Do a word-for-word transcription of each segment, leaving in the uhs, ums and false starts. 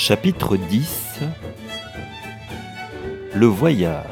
Chapitre dix. Le voyage.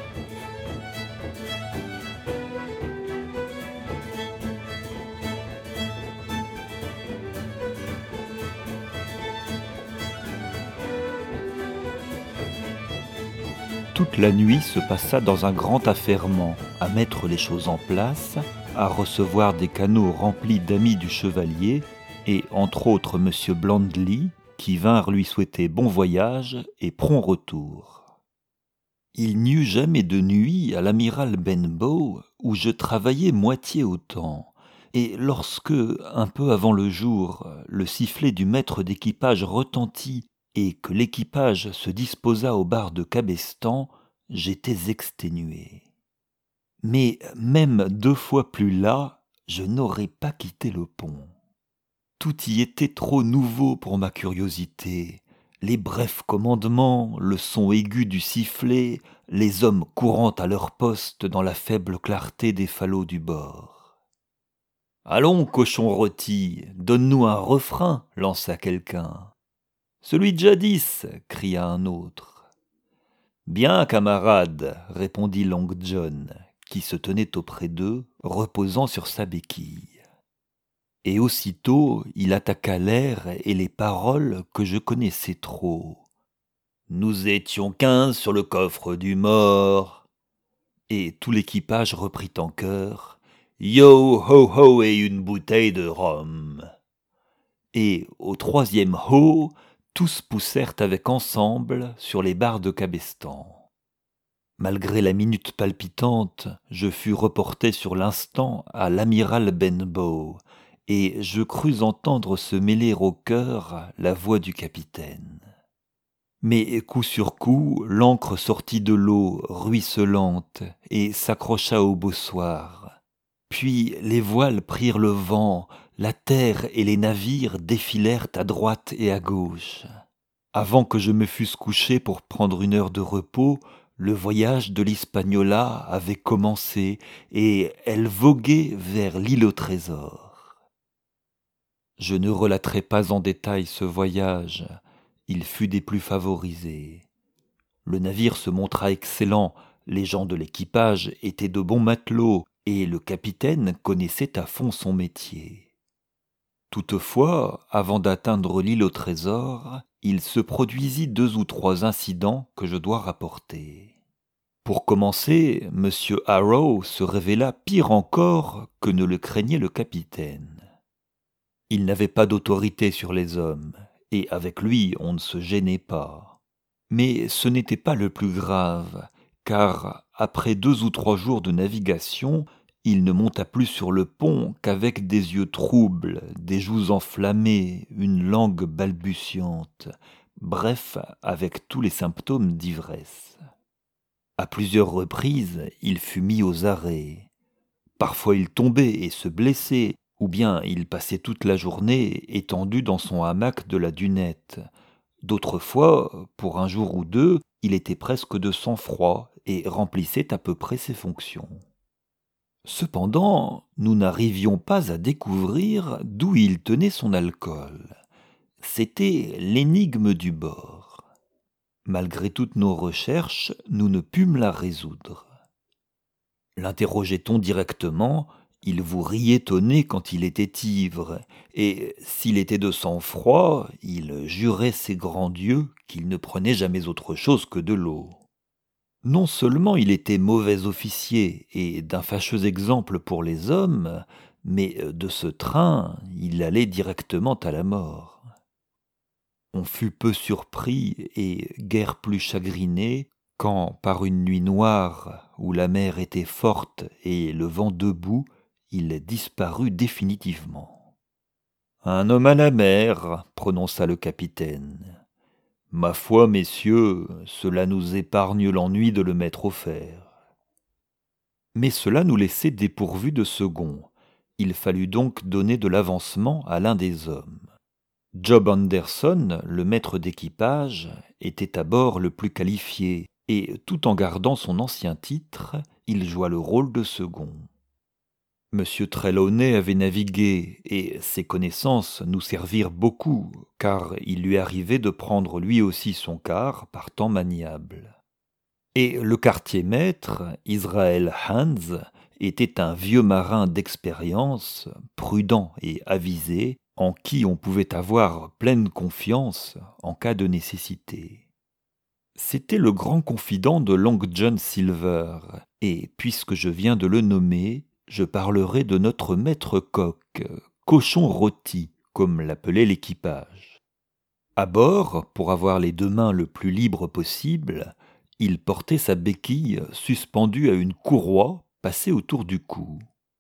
Toute la nuit se passa dans un grand affairement, à mettre les choses en place, à recevoir des canaux remplis d'amis du chevalier, et entre autres monsieur Blandly, qui vinrent lui souhaiter bon voyage et prompt retour. Il n'y eut jamais de nuit à l'amiral Benbow où je travaillais moitié autant, et lorsque, un peu avant le jour, le sifflet du maître d'équipage retentit et que l'équipage se disposa au bar de Cabestan, j'étais exténué. Mais même deux fois plus las, je n'aurais pas quitté le pont. Tout y était trop nouveau pour ma curiosité. Les brefs commandements, le son aigu du sifflet, les hommes courant à leur poste dans la faible clarté des falots du bord. « Allons, cochon rôti, donne-nous un refrain » lança quelqu'un. « Celui de jadis » cria un autre. « Bien, camarade » répondit Long John, qui se tenait auprès d'eux, reposant sur sa béquille. Et aussitôt il attaqua l'air et les paroles que je connaissais trop. « Nous étions quinze sur le coffre du mort » et tout l'équipage reprit en chœur « Yo, ho, ho et une bouteille de rhum » et au troisième ho, tous poussèrent avec ensemble sur les barres de Cabestan. Malgré la minute palpitante, je fus reporté sur l'instant à l'amiral Benbow, et je crus entendre se mêler au cœur la voix du capitaine. Mais coup sur coup, l'ancre sortit de l'eau ruisselante et s'accrocha au bossoir. Puis les voiles prirent le vent, la terre et les navires défilèrent à droite et à gauche. Avant que je me fusse couché pour prendre une heure de repos, le voyage de l'Hispaniola avait commencé et elle voguait vers l'île au trésor. Je ne relaterai pas en détail ce voyage, il fut des plus favorisés. Le navire se montra excellent, les gens de l'équipage étaient de bons matelots et le capitaine connaissait à fond son métier. Toutefois, avant d'atteindre l'île au trésor, il se produisit deux ou trois incidents que je dois rapporter. Pour commencer, M. Arrow se révéla pire encore que ne le craignait le capitaine. Il n'avait pas d'autorité sur les hommes, et avec lui on ne se gênait pas. Mais ce n'était pas le plus grave, car après deux ou trois jours de navigation, il ne monta plus sur le pont qu'avec des yeux troubles, des joues enflammées, une langue balbutiante, bref, avec tous les symptômes d'ivresse. À plusieurs reprises, il fut mis aux arrêts. Parfois il tombait et se blessait, ou bien il passait toute la journée étendu dans son hamac de la dunette. D'autres fois, pour un jour ou deux, il était presque de sang-froid et remplissait à peu près ses fonctions. Cependant, nous n'arrivions pas à découvrir d'où il tenait son alcool. C'était l'énigme du bord. Malgré toutes nos recherches, nous ne pûmes la résoudre. L'interrogeait-on directement, il vous riait au nez quand il était ivre, et s'il était de sang-froid, il jurait ses grands dieux qu'il ne prenait jamais autre chose que de l'eau. Non seulement il était mauvais officier et d'un fâcheux exemple pour les hommes, mais de ce train, il allait directement à la mort. On fut peu surpris et guère plus chagriné quand, par une nuit noire où la mer était forte et le vent debout, il disparut définitivement. « Un homme à la mer, » prononça le capitaine. « Ma foi, messieurs, cela nous épargne l'ennui de le mettre au fer. » Mais cela nous laissait dépourvus de second. Il fallut donc donner de l'avancement à l'un des hommes. Job Anderson, le maître d'équipage, était à bord le plus qualifié, et tout en gardant son ancien titre, il joua le rôle de second. Monsieur Trelawney avait navigué, et ses connaissances nous servirent beaucoup, car il lui arrivait de prendre lui aussi son quart par temps maniable. Et le quartier-maître, Israël Hands, était un vieux marin d'expérience, prudent et avisé, en qui on pouvait avoir pleine confiance en cas de nécessité. C'était le grand confident de Long John Silver, et puisque je viens de le nommer, je parlerai de notre maître coq, cochon rôti, comme l'appelait l'équipage. À bord, pour avoir les deux mains le plus libres possible, il portait sa béquille suspendue à une courroie passée autour du cou.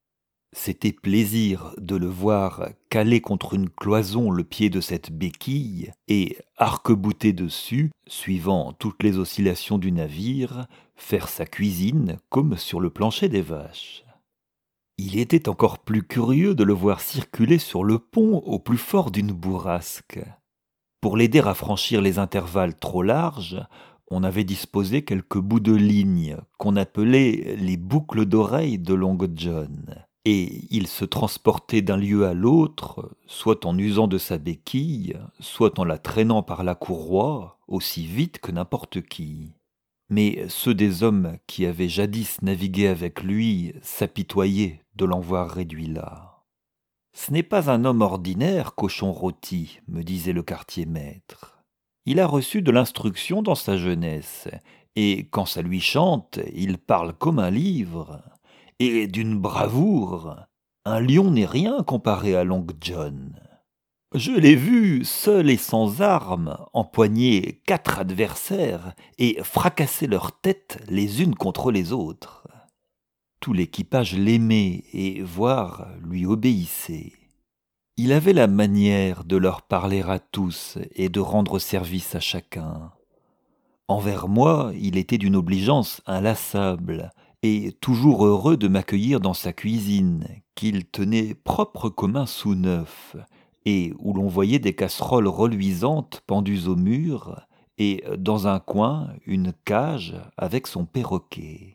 C'était plaisir de le voir caler contre une cloison le pied de cette béquille et, arc-bouté dessus, suivant toutes les oscillations du navire, faire sa cuisine comme sur le plancher des vaches. Il était encore plus curieux de le voir circuler sur le pont au plus fort d'une bourrasque. Pour l'aider à franchir les intervalles trop larges, on avait disposé quelques bouts de ligne qu'on appelait les boucles d'oreilles de Long John. Et il se transportait d'un lieu à l'autre, soit en usant de sa béquille, soit en la traînant par la courroie, aussi vite que n'importe qui. Mais ceux des hommes qui avaient jadis navigué avec lui s'apitoyaient de l'en voir réduit là. « Ce n'est pas un homme ordinaire, cochon rôti, me disait le quartier-maître. Il a reçu de l'instruction dans sa jeunesse, et quand ça lui chante, il parle comme un livre. Et d'une bravoure, un lion n'est rien comparé à Long John. Je l'ai vu, seul et sans armes, empoigner quatre adversaires et fracasser leurs têtes les unes contre les autres. Tout l'équipage l'aimait et, voire, lui obéissait. Il avait la manière de leur parler à tous et de rendre service à chacun. Envers moi, il était d'une obligeance inlassable, et toujours heureux de m'accueillir dans sa cuisine, qu'il tenait propre comme un sous-neuf, et où l'on voyait des casseroles reluisantes pendues au mur, et dans un coin, une cage avec son perroquet.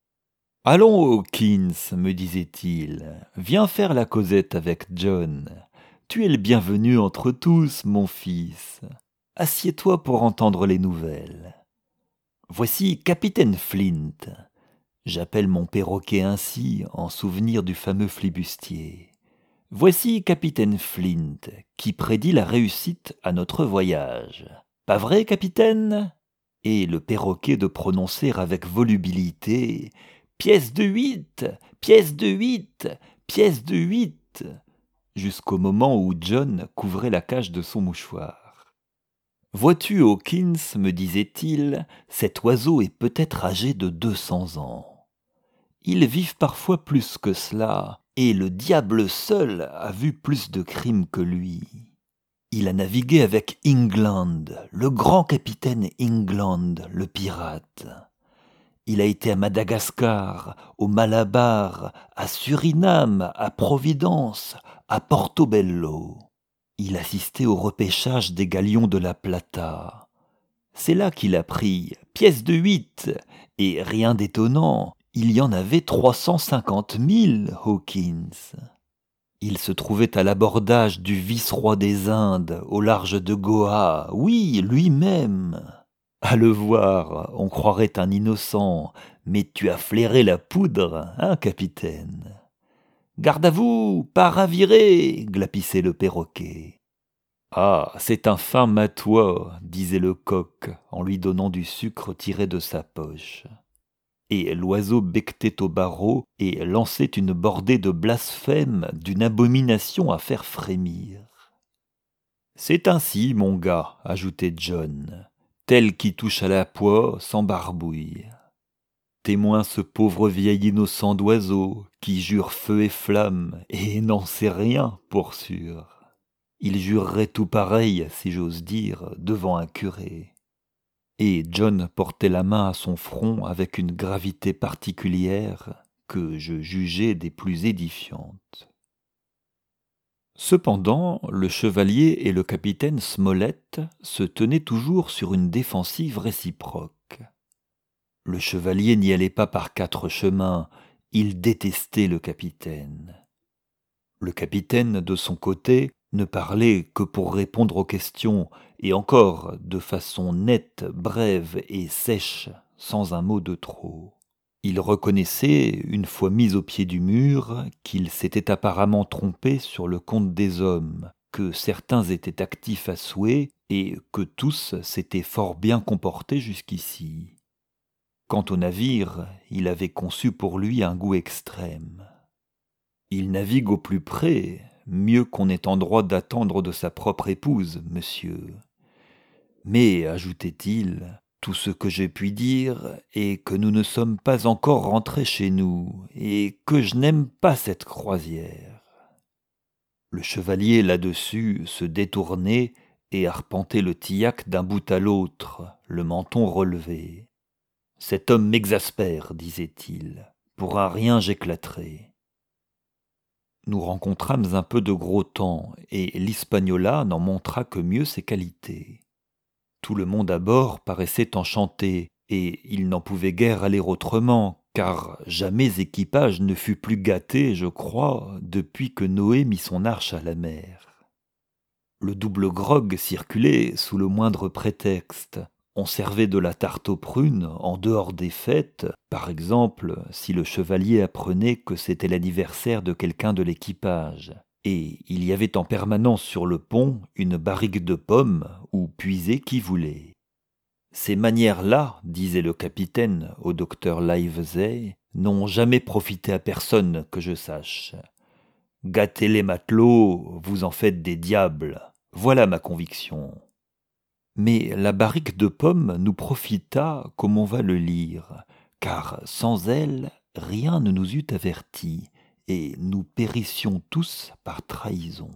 « Allons, Hawkins, me disait-il, viens faire la causette avec John. Tu es le bienvenu entre tous, mon fils. Assieds-toi pour entendre les nouvelles. Voici Capitaine Flint. » J'appelle mon perroquet ainsi en souvenir du fameux flibustier. Voici Capitaine Flint, qui prédit la réussite à notre voyage. Pas vrai, capitaine ? Et le perroquet de prononcer avec volubilité « Pièce de huit, pièce de huit, pièce de huit » jusqu'au moment où John couvrait la cage de son mouchoir. « Vois-tu, Hawkins, me disait-il, cet oiseau est peut-être âgé de deux cents ans. Ils vivent parfois plus que cela, et le diable seul a vu plus de crimes que lui. Il a navigué avec England, le grand capitaine England, le pirate. Il a été à Madagascar, au Malabar, à Suriname, à Providence, à Portobello. Il assistait au repêchage des galions de la Plata. C'est là qu'il a pris pièce de huit, et rien d'étonnant, il y en avait trois cent cinquante mille, Hawkins. Il se trouvait à l'abordage du vice-roi des Indes, au large de Goa, oui, lui-même. À le voir, on croirait un innocent, mais tu as flairé la poudre, hein, capitaine? Garde à vous, pas ravirer, glapissait le perroquet. Ah, c'est un fin matois, disait le coq, en lui donnant du sucre tiré de sa poche. Et l'oiseau becquetait au barreau et lançait une bordée de blasphème d'une abomination à faire frémir. « C'est ainsi, mon gars, ajoutait John, tel qui touche à la poix s'embarbouille. Témoin ce pauvre vieil innocent d'oiseau qui jure feu et flamme et n'en sait rien, pour sûr. Il jurerait tout pareil, si j'ose dire, devant un curé. » Et John portait la main à son front avec une gravité particulière que je jugeais des plus édifiantes. Cependant, le chevalier et le capitaine Smollett se tenaient toujours sur une défensive réciproque. Le chevalier n'y allait pas par quatre chemins, Il détestait le capitaine. Le capitaine, de son côté, ne parlait que pour répondre aux questions, et encore de façon nette, brève et sèche, sans un mot de trop. Il reconnaissait, une fois mis au pied du mur, qu'il s'était apparemment trompé sur le compte des hommes, que certains étaient actifs à souhait, et que tous s'étaient fort bien comportés jusqu'ici. Quant au navire, il avait conçu pour lui un goût extrême. Il navigue au plus près, mieux qu'on est en droit d'attendre de sa propre épouse, monsieur. Mais, ajoutait-il, tout ce que je puis dire est que nous ne sommes pas encore rentrés chez nous, et que je n'aime pas cette croisière. Le chevalier, là-dessus, se détournait et arpentait le tillac d'un bout à l'autre, le menton relevé. « Cet homme m'exaspère, disait-il. Pour un rien j'éclaterai. » Nous rencontrâmes un peu de gros temps, et l'Hispaniola n'en montra que mieux ses qualités. Tout le monde à bord paraissait enchanté, et il n'en pouvait guère aller autrement, car jamais équipage ne fut plus gâté, je crois, depuis que Noé mit son arche à la mer. Le double grog circulait sous le moindre prétexte. On servait de la tarte aux prunes en dehors des fêtes, par exemple si le chevalier apprenait que c'était l'anniversaire de quelqu'un de l'équipage. Et il y avait en permanence sur le pont une barrique de pommes où puiser qui voulait. Ces manières-là, disait le capitaine au docteur Livesey, n'ont jamais profité à personne que je sache. Gâtez les matelots, vous en faites des diables. Voilà ma conviction. Mais la barrique de pommes nous profita comme on va le lire, car sans elle, rien ne nous eût avertis, et nous périssions tous par trahison.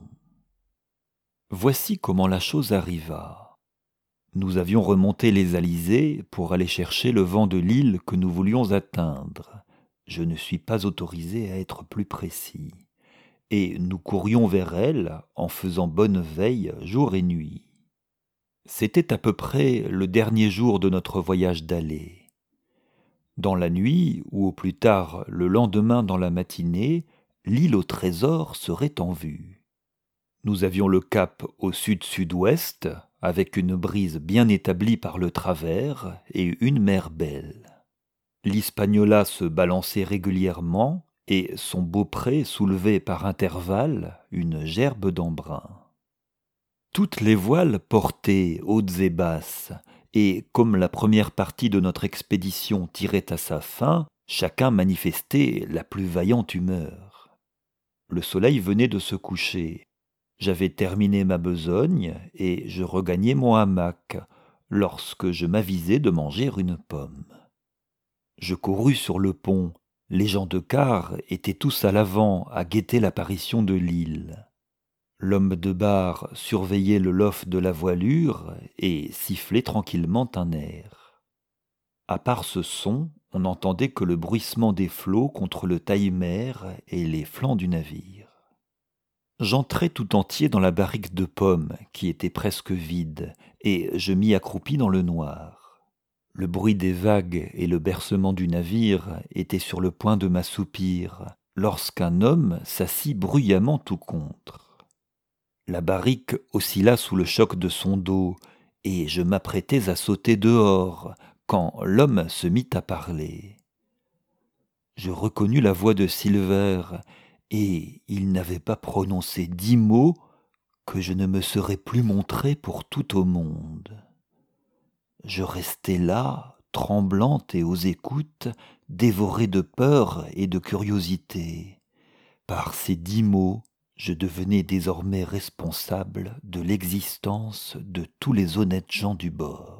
Voici comment la chose arriva. Nous avions remonté les alizés pour aller chercher le vent de l'île que nous voulions atteindre. Je ne suis pas autorisé à être plus précis. Et nous courions vers elle en faisant bonne veille jour et nuit. C'était à peu près le dernier jour de notre voyage d'aller. Dans la nuit, ou au plus tard le lendemain dans la matinée, l'île au trésor serait en vue. Nous avions le cap au sud-sud-ouest, avec une brise bien établie par le travers et une mer belle. L'Hispaniola se balançait régulièrement et son beaupré soulevait par intervalles une gerbe d'embrun. Toutes les voiles portaient hautes et basses, et comme la première partie de notre expédition tirait à sa fin, chacun manifestait la plus vaillante humeur. Le soleil venait de se coucher. J'avais terminé ma besogne et je regagnais mon hamac, lorsque je m'avisai de manger une pomme. Je courus sur le pont. Les gens de quart étaient tous à l'avant à guetter l'apparition de l'île. L'homme de bar surveillait le lof de la voilure et sifflait tranquillement un air. À part ce son, on n'entendait que le bruissement des flots contre le taille-mer et les flancs du navire. J'entrai tout entier dans la barrique de pommes, qui était presque vide, et je m'y accroupis dans le noir. Le bruit des vagues et le bercement du navire étaient sur le point de m'assoupir, lorsqu'un homme s'assit bruyamment tout contre. La barrique oscilla sous le choc de son dos, et je m'apprêtais à sauter dehors, quand l'homme se mit à parler. Je reconnus la voix de Silver, et il n'avait pas prononcé dix mots que je ne me serais plus montré pour tout au monde. Je restai là, tremblante et aux écoutes, dévorée de peur et de curiosité. Par ces dix mots, je devenais désormais responsable de l'existence de tous les honnêtes gens du bord.